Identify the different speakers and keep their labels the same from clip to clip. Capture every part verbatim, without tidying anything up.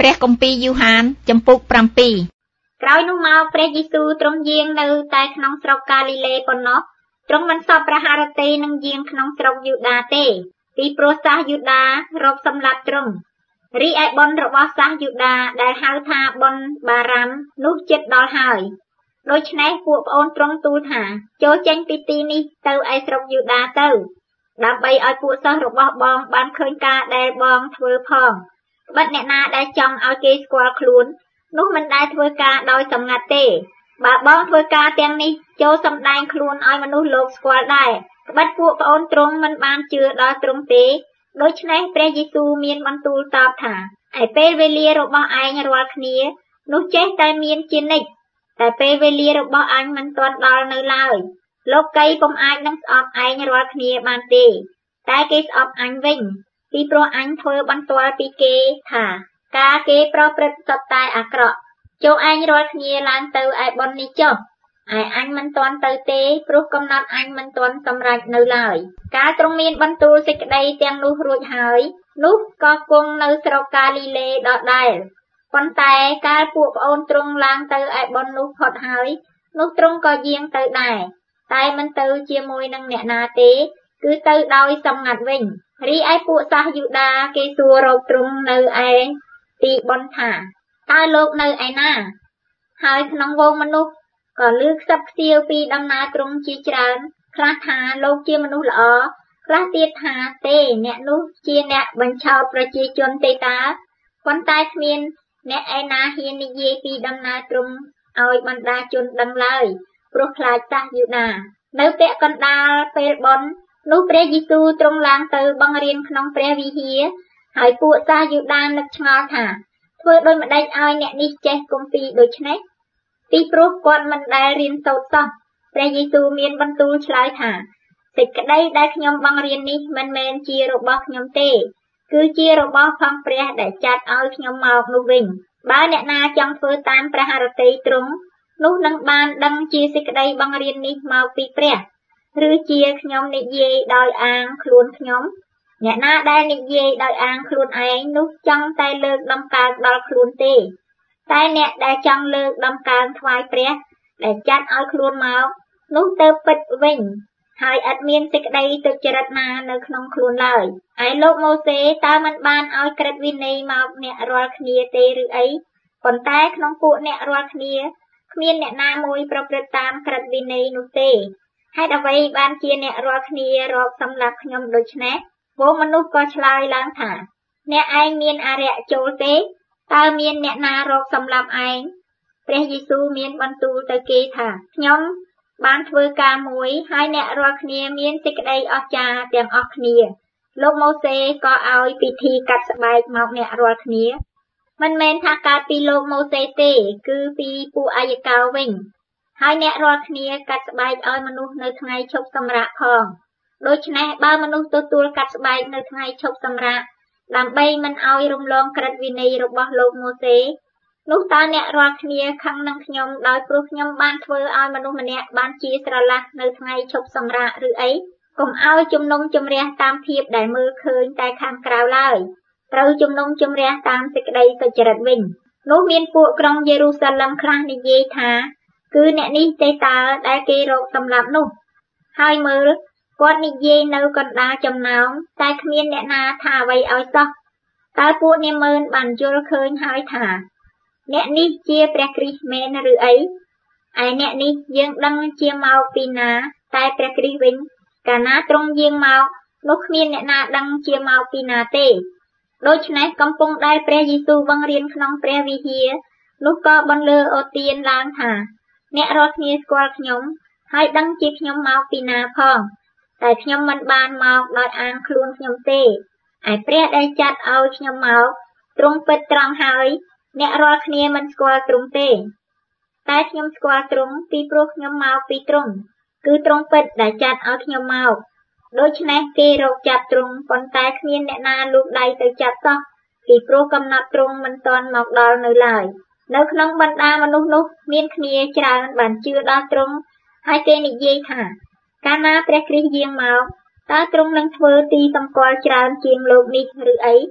Speaker 1: ព្រះគម្ពីរយូហានចំពុក7
Speaker 2: ក្រោយនោះមកព្រះយេស៊ូវទ្រង់យាងនៅតែក្នុងស្រុកកាលីលេប៉ុណ្ណោះទ្រង់មិនសពព្រះハរតីនឹងយាងក្នុងស្រុកយូដាទេពីព្រោះសាសយូដារកសម្លាប់ទ្រង់រីឯបុណ្យរបស់សាសយូដាដែលហៅថាបុណ្យបារ៉ាំនោះជិតដល់ហើយដូច្នេះពួកប្អូនទ្រង់ទូលថាចូលចេញពីទីនេះទៅឯស្រុកយូដាទៅដើម្បីឲ្យពួកសិស្សរបស់បងបានឃើញការដែលបងធ្វើផងក្បិតអ្នកណាដែលចង់ឲ្យគេស្គាល់ខ្លួននោះមិនដែលធ្វើការដោយសម្ងាត់ទេបើបងធ្វើការទាំងនេះចូលសម្ដែងខ្លួនឲ្យមនុស្សលោកស្គាល់ដែរក្បិតពួកប្អូនទ្រង់មិនបានជឿដល់ទ្រង់ទេដូច្នេះព្រះយេស៊ូវមានបន្ទូលតបថាឯពេលវេលារបស់ឯងរាល់គ្នានោះចេះតែមានជានិច្ចតែពេលវេលារបស់អញមិនទាន់ដល់នៅឡើយលោកីពុំអាចនឹងស្អប់ឯងរាល់គ្នាបានទេតែគេស្អប់អញវិញពីព្រោះអញធ្វើបន្ទាល់ពីគេថាការគេប្រព្រឹត្តសុទ្ធតែអាក្រក់ចូលឯងរាល់គ្នាឡើងទៅឯបុណ្យនេះចុះឯអញមិនទាន់ទៅទេព្រោះកំណត់អញមិនទាន់សម្រេចនៅឡើយកាលទ្រង់មានបន្ទូលសេចក្តីទាំងនោះរួចហើយនោះក៏គង់នៅស្រុកកាលីលេដដែលប៉ុន្តែកាលពួកប្អូនទ្រង់ឡើងទៅឯបុណ្យនោះផុតហើយនោះទ្រង់ក៏យាងទៅដែរតែមិនទៅជាមួយនឹងអ្នកណាទេគឺទៅដោយសម្ងាត់វិញរីឯពួកសាសយូដាគេសួររកទ្រង់នៅឯទីបុណ្យថាតើលោកនៅឯណាហើយក្នុងវងមនុស្សក៏ឮខ្សឹបខ្សៀវពីដំណើរទ្រង់ជាច្រើនខ្លះថាលោកជាមនុស្សល្អខ្លះទៀតថាទេអ្នកនោះជាអ្នកបញ្ឆោតប្រជាជនទេតាប៉ុន្តែគ្មានអ្នកឯណាហ៊ាននិយាយពីដំណើរទ្រង់ឲ្យបណ្ដាជនដឹងឡើយព្រោះខ្លាចសាសយូដានៅពាក់កណ្ដាលពេលបុណ្យនោះព្រះយេស៊ូវទ្រង់ឡើងទៅបង្រៀនក្នុងព្រះវិហារហើយពួកសាសយូដានឹកឆ្ងល់ថាធ្វើដូចម្ដេចឲ្យអ្នកនេះចេះគម្ពីរដូច្នេះពីព្រោះគាត់មិនដែលរៀនសូត្រសោះព្រះយេស៊ូវមានបន្ទូលឆ្លើយថាសេចក្តីដែលខ្ញុំបង្រៀននេះមិនមែនជារបស់ខ្ញុំទេគឺជារបស់ផងព្រះដែលចាត់ឲ្យខ្ញុំមកនោះវិញបើអ្នកណាចង់ធ្វើតាមព្រះハរតីទ្រង់នោះនឹងបានដឹងជាសេចក្តីបង្រៀននេះមកពីព្រះឬជាខ្ញុំនិយាយដោយអាងខ្លួនខ្ញុំអ្នកណាដែលនិយាយដោយអាងខ្លួនឯងនោះចង់តែលើកដំកើងដល់ខ្លួនទេតែអ្នកដែលចង់លើកដំកើងថ្វាយព្រះដែលចាត់ឲ្យខ្លួនមកនោះទៅពិតវិញហើយឥតមានសេចក្តីទុច្ចរិតណានៅក្នុងខ្លួនឡើយឯលោកម៉ូសេតើមិនបានឲ្យក្រឹតវិន័យមកអ្នករាល់គ្នាទេឬអីប៉ុន្តែក្នុងពួកអ្នករាល់គ្នាគ្មានអ្នកណាមួយប្រព្រឹត្តតាមក្រឹតវិន័យនោះទេហេតុអ្វីបានជាអ្នករាល់គ្នារកសម្លាប់ខ្ញុំដូច្នេះវងមនុស្សក៏ឆ្លើយឡើងថាអ្នកឯងមានអរិយចូលទេតើមានអ្នកណារកសម្លាប់ឯងព្រះយេស៊ូវមានបន្ទូលទៅគេថាខ្ញុំបានធ្វើការមួយហើយអ្នករាល់គ្នាមានសេចក្តីអស្ចារ្យទាំងអស់គ្នាលោកម៉ូសេក៏ឲ្យពិធីកាត់ស្បែកមកអ្នករាល់គ្នាមិនមែនថាកើតពីលោកម៉ូសេទេគឺពីពួកអាយកោវិញហើយអ្នករាល់គ្នាកាត់ស្បែកឲ្យមនុស្សនៅថ្ងៃឈប់សម្រាកផងដូច្នេះបើមនុស្សទទួលកាត់ស្បែកនៅថ្ងៃឈប់សម្រាកដើម្បីមិនឲ្យរំលងក្រឹតវិន័យរបស់លោកម៉ូសេនោះតើអ្នករាល់គ្នាខឹងនឹងខ្ញុំដោយព្រោះខ្ញុំបានធ្វើឲ្យមនុស្សម្នាក់បានជាស្រឡះនៅថ្ងៃឈប់សម្រាកឬអីកុំឲ្យជំនុំជម្រះតាមភាពដែលមើលឃើញតែខាងក្រៅឡើយត្រូវជំនុំជម្រះតាមសេចក្តីសុចរិតវិញនោះមានពួកក្រុងយេរូសាឡឹមខ្លះនិយាយថាគឺអ្នកនេះទេតើដែលគេរកសម្លាប់នោះហើយមើលគាត់និយាយនៅកណ្ដាលចំណោមតែគ្មានអ្នកណាថាអ្វីឲ្យសោះតើពួកនាម៉ឺនបានយល់ឃើញហើយថាអ្នកនេះជាព្រះគ្រីស្ទមែនឬអីឯអ្នកនេះយើងដឹងជាមកពីណាតែព្រះគ្រីស្ទវិញកាលណាទ្រង់យាងមកនោះគ្មានអ្នកណាដឹងជាមកពីណាទេដូច្នេះកំពុងដែលព្រះយេស៊ូវបង្រៀនក្នុងព្រះវិហារនោះក៏បន្លឺអូទានឡើងថាអ្នករាល់គ្នាស្គាល់ខ្ញុំហើយដឹងជាខ្ញុំមកពីណាផងតែខ្ញុំមិនបានមកដោយអាងខ្លួនខ្ញុំទេឯព្រះដែលចាត់ឲ្យខ្ញុំមកទ្រង់ពិតត្រង់ហើយអ្នករាល់គ្នាមិនស្គាល់ទ្រង់ទេតែខ្ញុំស្គាល់ទ្រង់ពីព្រោះខ្ញុំមកពីទ្រង់គឺទ្រង់ពិតដែលចាត់ឲ្យខ្ញុំមកដូច្នេះគេរកចាប់ទ្រង់ប៉ុន្តែគ្មានអ្នកណាលូកដៃទៅចាប់សោះពីព្រោះកំណត់ទ្រង់មិនទាន់មកដល់នៅឡើយនៅក្នុងបណ្ដាមនុស្សនោះមានគ្នាច្រើនបានជឿដល់ទ្រង់ហើយគេនិយាយថាកាលណាព្រះគ្រីស្ទយាងមកតើទ្រង់នឹងធ្វើទីសម្គាល់ច្រើនជាងលោកនេះឬអី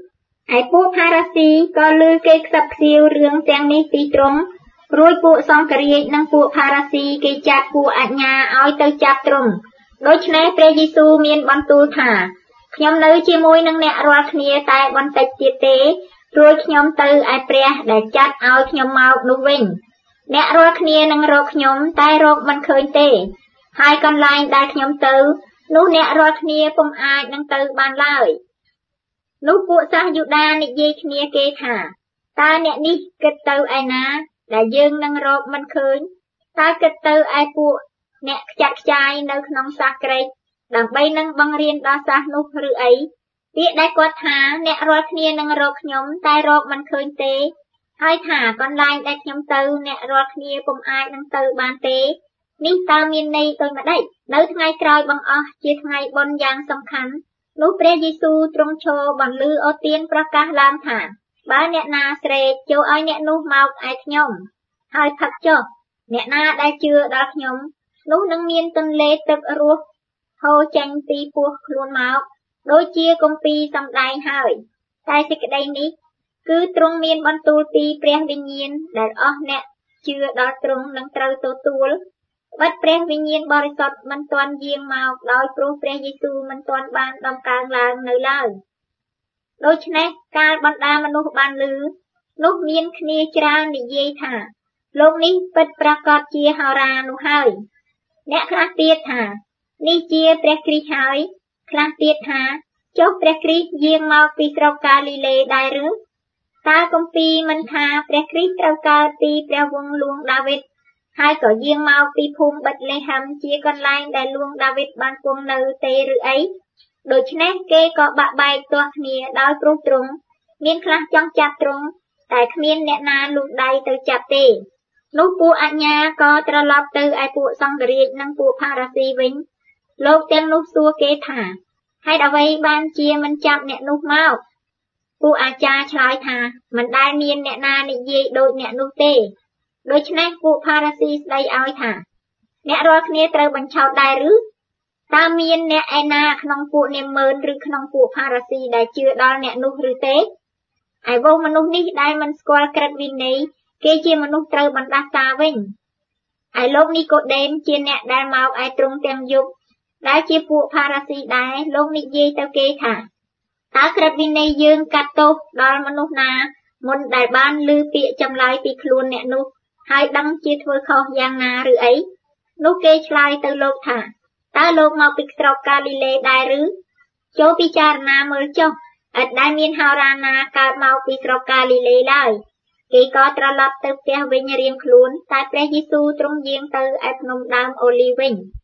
Speaker 2: ឯពួកផារ៉ាស៊ីក៏ឮគេខ្សឹបខ្សៀវរឿងទាំងនេះពីទ្រង់រួចពួកសង្ឃរាជនិងពួកផារ៉ាស៊ីគេចាត់ពួកអាជ្ញាឲ្យទៅចាប់ទ្រង់ដូច្នេះព្រះយេស៊ូវមានបន្ទូលថាខ្ញុំនៅជាមួយនឹងអ្នករាល់គ្នាតែបន្តិចទៀតទេរួចខ្ញុំទៅឯព្រះដែលចាត់ឲ្យខ្ញុំមកនោះវិញអ្នករាល់គ្នានឹងរកខ្ញុំតែរកមិនឃើញទេហើយកន្លែងដែលខ្ញុំទៅនោះអ្នករាល់គ្នាពុំអាចនឹងទៅបានឡើយនោះពួកសាសយូដានិយាយគ្នាគេថាតើអ្នកនេះគិតទៅឯណាដែលយើងនឹងរកមិនឃើញតើគិតទៅឯពួកអ្នកខ្ចាត់ខ្ចាយនៅក្នុងសាសក្រិកដើម្បីនឹងបង្រៀនដល់សាសនោះឬអីពាក្យដែលគាត់ថាអ្នករាល់គ្នានឹងរកខ្ញុំតែរកមិនឃើញទេហើយថាកន្លែងដែលខ្ញុំទៅអ្នករាល់គ្នាពុំអាចនឹងទៅបានទេនេះតើមានន័យដូចម្ដេចនៅថ្ងៃក្រោយបង្អស់ជាថ្ងៃបុណ្យយ៉ាងសំខាន់នោះព្រះយេស៊ូវទ្រង់ឈរបន្លឺអូទានប្រកាសឡើងថាបើអ្នកណាស្រែកចូលឲ្យអ្នកនោះមកឯខ្ញុំហើយផឹកចុះអ្នកណាដែលជឿដល់ខ្ញុំនោះនឹងមានទន្លេទឹករស់ហូរចេញពីពោះខ្លួនមកដូចជាគម្ពីរសម្ដែងហើយតែសេចក្តីនេះគឺទ្រង់មានបន្ទូលពីព្រះវិញ្ញាណដែលអស់អ្នកជឿដល់ទ្រង់នឹងត្រូវទទួលបិទព្រះវិញ្ញាណបរិសុទ្ធមិនទាន់យាងមកដោយព្រោះព្រះយេស៊ូវមិនទាន់បានដំកើងឡើងនៅឡើយដូច្នេះកាលបណ្ដាមនុស្សបានឮនោះមានគ្នាច្រើននិយាយថាលោកនេះពិតប្រាកដជាហោរានោះហើយអ្នកខ្លះទៀតថានេះជាព្រះគ្រីស្ទហើយខ្លះទៀតថាចុះព្រះគ្រីស្ទយាងមកពីស្រុកកាលីលេដែរឬតើគម្ពីរមិនថាព្រះគ្រីស្ទត្រូវកើតពីព្រះវង្សលួងដាវីតហើយក៏យាងមកពីភូមិបេតលេហឹមជាកន្លែងដែលលួងដាវីតបានគង់នៅទេឬអីដូច្នេះគេក៏បាក់បែកទាស់គ្នាដោយព្រោះទ្រង់មានខ្លះចង់ចាប់ទ្រង់តែគ្មានអ្នកណាលូកដៃទៅចាប់ទេនោះពួកអាជ្ញាក៏ត្រឡប់ទៅឯពួកសង្ឃរាជនិងពួកផារ៉ាស៊ីវិញលោកទាំងនោះសួរគេថាហេតុអ្វីបានជាមិនចាប់អ្នកនោះមកពួកអាចារ្យឆ្លើយថាមិនដែលមានអ្នកណានិយាយដូចអ្នកនោះទេដូច្នេះពួកផារ៉ាស៊ីស្ដីឲ្យថាអ្នករាល់គ្នាត្រូវបញ្ឆោតដែរឬតើមានអ្នកឯណាក្នុងពួកនាម៉ឺនឬក្នុងពួកផារ៉ាស៊ីដែលជឿដល់អ្នកនោះឬទេឯវងមនុស្សនេះដែលមិនស្គាល់ក្រឹតវិន័យគេជាមនុស្សត្រូវបណ្ដាសាវិញឯលោកនីកូដេមជាអ្នកដែលមកឯទ្រង់ទាំងយប់ដែលជាពួកផារ៉ាស៊ីដែរលោកនិយាយទៅគេថាតើក្រឹតវិន័យយើងកាត់ទោសដល់មនុស្សណាមុនដែលបានឮពាក្យចម្លើយពីខ្លួនអ្នកនោះហើយដឹងជាធ្វើខុសយ៉ាងណាឬអីនោះគេឆ្លើយទៅលោកថាតើលោកមកពីស្រុកកាលីលេដែរឬចូលពិចារណាមើលចុះឥតដែលមានហោរាណាកើតមកពីស្រុកកាលីលេឡើយគេក៏ត្រឡប់ទៅផ្ទះវិញរៀងខ្លួនតែព្រះយេស៊ូវទ្រង់យាងទៅឯភ្នំដើមអូលីវវិញ